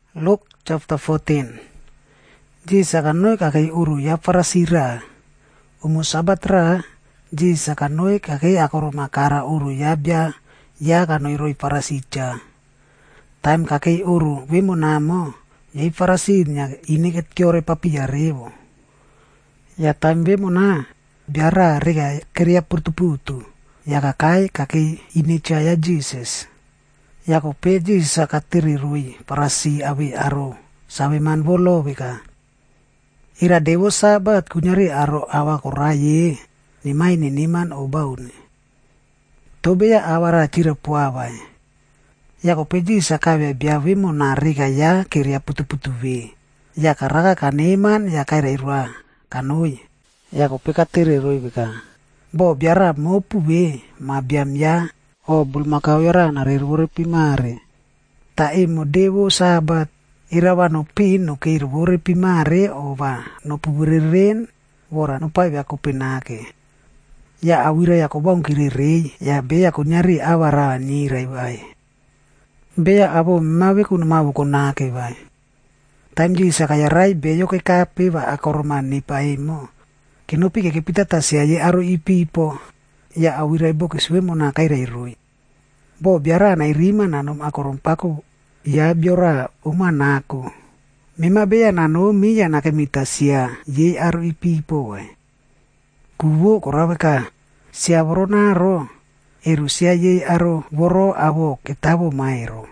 Luke chapter 14. Jisa kanoi kakai uru ya farasira. Umu sabatra jisa kanoi kakai akoro makara uru ya bia ya kanoi roi farasija. Time kakai uru wimo namo ya farasinya ini ket kiore papia revo. Ya time wimo na biara rega keria putu-putu. Ya kakai ini caya Jesus. Yako peji sakatiri rui parasi awi aro sawe man bolo wika. Ira dewo sabat kunyari aro awa koraye ni mai ni niman o baune. Tobe ya awara tira puawai. Yako peji sakawe biawi mo nariga ya kiria putu-putu we. Ya karaka kaneman ya kaira irwa kanoi. Yako pekatiri rui wika. Bo biara mopu we ma biam ya. O bulmakau yara narirwore pimare. Tae mo dewo sabat irawa no pin no keirwore pimare owa no puburiren wora no pai aku penake. Ya awira ya ko bong kirire ya be ya ko nyari awara nyirai bai. Be ya abo mawe kuno mawu konake bai. Time ji sakaya rai be yo ke kape wa akorman ni pai mo. Kinopi ke pita tasia ye aro ipipo. Ya awira ibo keswe mo na kaira irui. Bo biara na irima nanom akorompaku ya biora umanaku. Mima bea nanomi ya nakemitasia ye aru ipipo we. Kuwo koraweka sia worona ro erusia ye aro woro abo ketabo maero.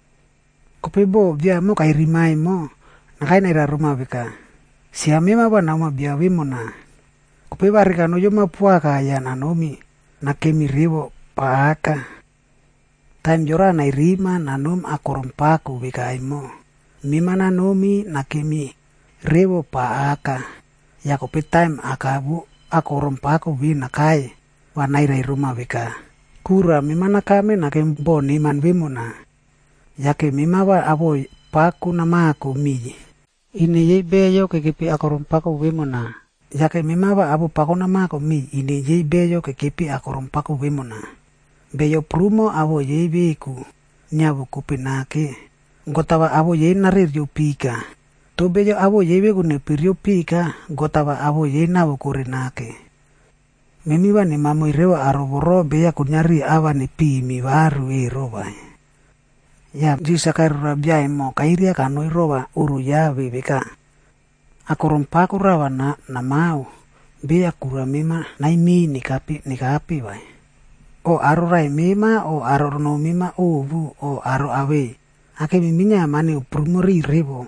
Kopebo bia mo kairimai mo nakaina ira rumah beka. Sia mima wana uma bia wimona. Kopeba rika no yoma puaka ya nanomi nakemi rewo paaka. Time jora na irima nanom akorompaku bikaimo. Mima nanomi nakemi rewo paaka. Yako pe time akabu akorompaku binakai. Wanaira iruma bika. Kura mima nakame nakembo niman wimona. Yake mima wa abo paku namaku mi. Ini ye beyo kekepi akorompaku wimona. Yake mima wa abo paku namaku mi. Ini ye beyo kekepi akorompaku wimona. Beyo prumo abo ye beku nyabu kupinake gotawa abo ye narir yo pika to beyo abo ye beku ne pirio pika gotawa abo ye nabu kurinake memiwa ni mamo irewa aroboro beya kunyari awa ni pi mi baru roba ya jisa karura biya mo kairia kanoi roba uru ya beka akorompaku rawa na mau beya kura mima naimi ni kapi bai. O aro rai mema o aro no mema ovu o aro awe. Ake miminya mani upurumori rebo.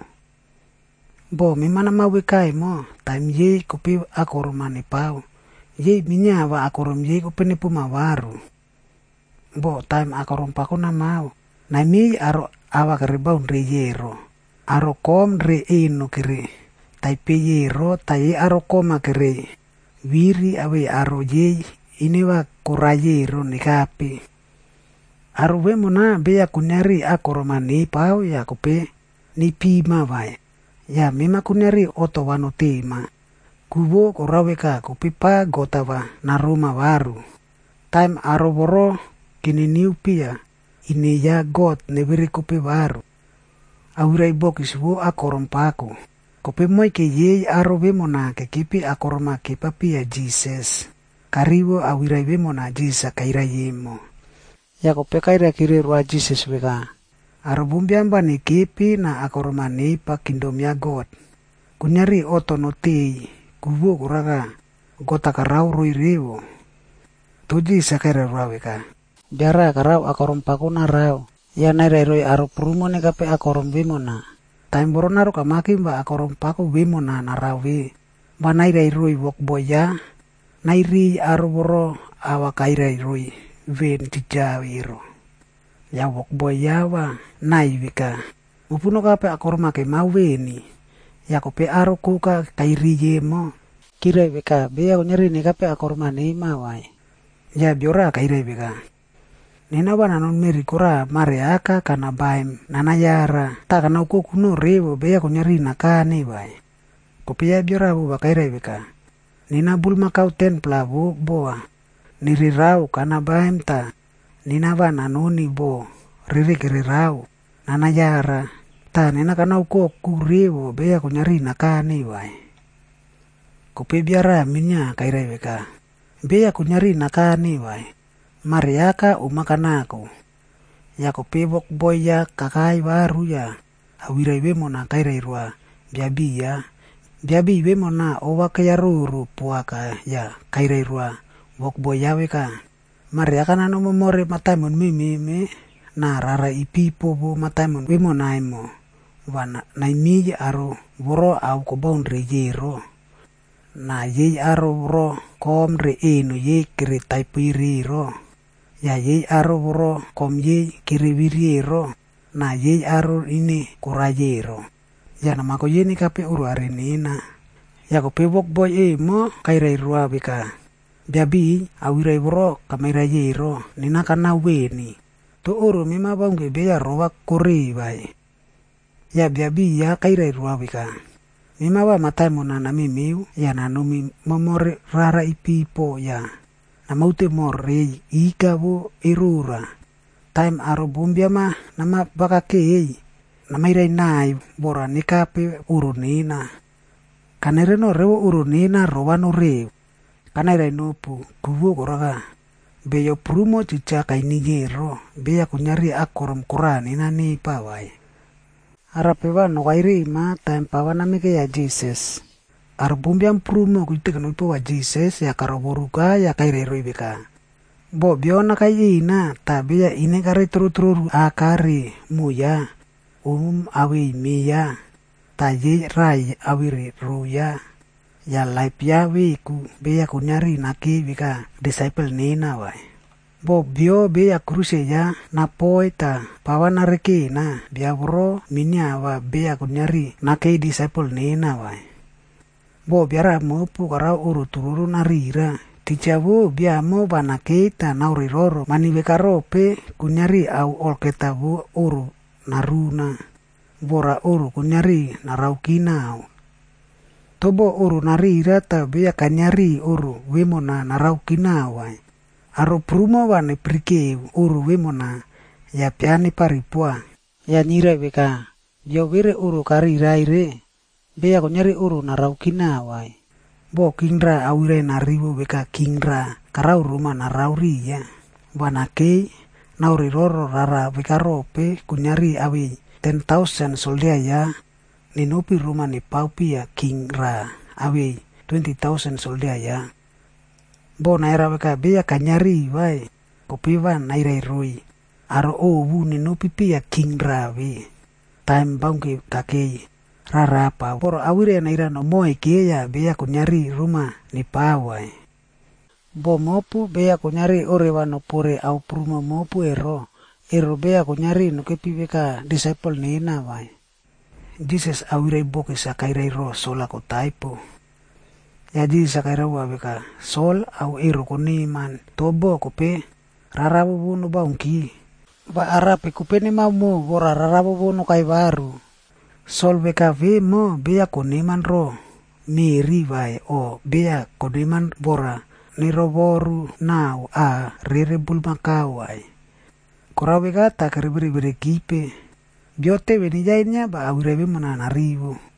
Bo mimana mawe kai mo. Time ye kopi akoro mani pau. Ye minya wa akorom ye kopene puma waru. Bo time akorom pako na mau. Na mi aro awa kerebau re yero. Aro kom re eno kere. Taipe yero tai aro koma kere. Wiri awe aro ye. Ini wa korayero ni kapi. Aruwe mona bea kunyari akoromani pau ya kope ni pima vai. Ya mima kunyari oto wano tema. Kubo koraweka kopi pa gotawa na roma waru. Time aroboro kini niu pia. Ini ya god neberi kopi waru. Aurai bokis wo akorompaku. Kopi moi ke ye arowe mona ke kipi akoroma ke papi ya Jesus. Kariwo awirai wemo na jisa kaira yemo. Ya kope kaira kiri rua Jesus weka. Arobumbiamba ni kipi na akoromani pa kingdom ya God. Kunyari oto no tei. Kuwo kuraga. Gota karau roi rewo. Tuji sa kaira rua weka. Biara karau akorompaku na rau. Ya naira roi aropurumo ni kape akorom wemo na. Time naru kamaki mba akorompaku wemo na narawe. Ba naira roi wokboya. Nairi aroboro awa kaira iroi ven tijawiro. Ya wokboy yawa naivika. Upuno kape akorma ke maweni. Ya kope aro kuka kairi yemo. Kira wika bea nyari ni kape akorma ni mawai. Ya biora kaira wika. Nina wana non meri kura mareaka kana baim nanayara. Ta kana uko kuno rewo bea nyari nakane bai. Kope ya biora buba kaira wika. Nina bulma kau ten plabu boa. Nirirau kana baim ta. Nina wana noni bo. Ririk rirau. Nanayara. Ta nena kana uko kurewo beya kunyari nakani wai. Kupe biara minya kairai weka. Beya kunyari nakani wai. Mariaka umakanako. Ya kupe bok boy ya kakai baru ya. Awirai wemo na kairai rua biabi ya. Biabi wemo na owa kaya ruru puaka ya kairai rua bok boy ya weka. Mariaka nano memore mataimon mimi na rara ipipo bo mataimon wemo na imo. Wana na imi aro woro au ko boundary yero. Na ye aro woro kom re eno ye kiri taipiri ro. Ya ye aro woro kom ye kiri wiriero. Na ye aro ini kurayero. Ya nama ko ye ni kape uru arenina. Ya ko pebok boy mo kairai rua weka. Biabi awirai woro kamera yero nina kana weni. To uru mima bangke beya rowa kore bai. Ya biabi ya kairai rua weka. Mima wa matai mona na mimiu ya na nomi momore rara ipipo ya. Na maute more ika wo irura. Time aro bumbia ma nama baka kei. Na mairai nai bora nikape uru nina. Kanere no rewo uru nina rowa no rewo. Kanairai nopu kuwo koraga. Beyo prumo cica kaini yero. Beya kunyari akorom kurani na ni pawai. Arapewa no kairi ma time pawa namike ya Jesus. Arbumbiam prumo kuitek no ipo wa Jesus ya karoboruka ya kairi roibeka. Bo biona kai ina ta beya ine kare tru akari muya. Awi miya. Ta ye rai awiri ruya. Ya life ya wiku beya kunyari naki wika disciple nina wai. Bo bio beya kruse ya na poeta pawana reki na biya bro minya wa beya kunyari naki disciple nina wai. Bo biara mopu kara uru tururu narira. Tijabu biya mo bana keita na uriroro mani weka rope kunyari au olketabu uru naruna. Bora uru kunyari naraukinau. Tobo uru narira ta beya kanyari uru wemona naraukina wai. Aro prumo wane prike uru wemona ya piani paripua. Ya nyira weka. Yo wire uru karira ire. Beya konyari uru naraukina wai. Bo kingra awire naribu weka kingra. Karau ruma narauri ya. Wana kei nauri roro rara weka rope kunyari awi 10,000 soldia ya. Ninopi rumah ni paupi ya kingra awi 20,000 soldia ya. Bo naira weka beya kanyari wai. Kopiwa naira iroi. Aro owu ninopi pi ya kingra awi. Time bangke kakei. Rara apa. Poro awire naira no moe kie ya beya kunyari rumah ni pawai. Bo mopu beya kunyari orewa no pore au pruma mopu ero. Ero beya kunyari no kepi weka disciple nina wai. Jesus awirai boke sakairai ro sola ko taipo. Ya Jesus sakairai wa weka sol au ero koni man tobo kope rarabu bunu baungki. Ba arape kope ni mau mo bora rarabu bunu kai baru. Sol weka ve mo beya koni man ro miri vai o beya koni man bora ni roboru nau a rere bulma kawai. Kora weka tak ribiri kipe. Biote wenijainya ba awirewe mana naribu.